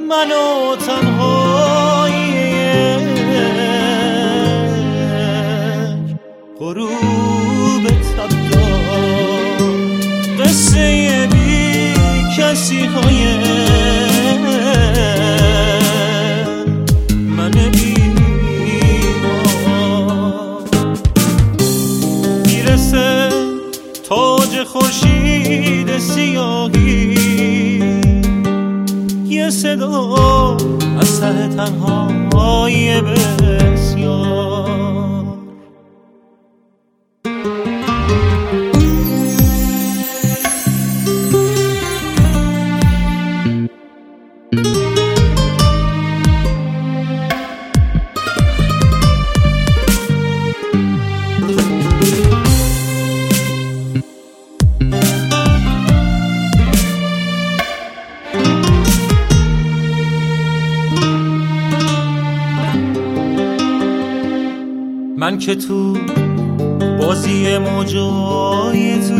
منو تنهایی غروب تبدار، قصه بی کسی های من بیمار. میرسه تاج خورشید سیاهی، یه صدا از ته تنهایی بسیار. من که تو بازی موجای تو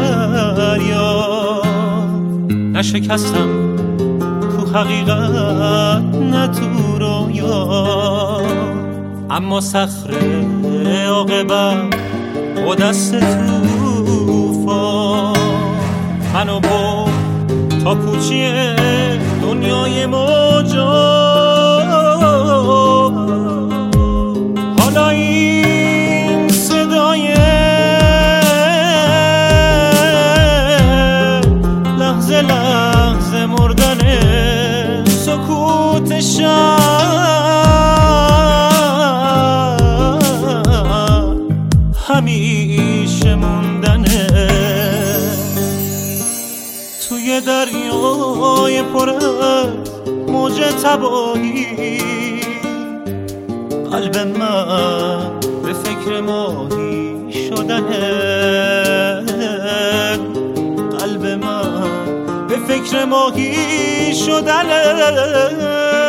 دریا نشکستم، تو حقیقت نه تو رویا، اما صخره عاقبت با دست طوفان منو برد تا پوچی دنیای موجا. حالا این صدای لحظه لحظه مردن سکوت شب، همیشه موندنه توی دریای پر از موج تباهی. قلب من به فکر ماهی شدنه، قلب من به فکر ماهی شدنه.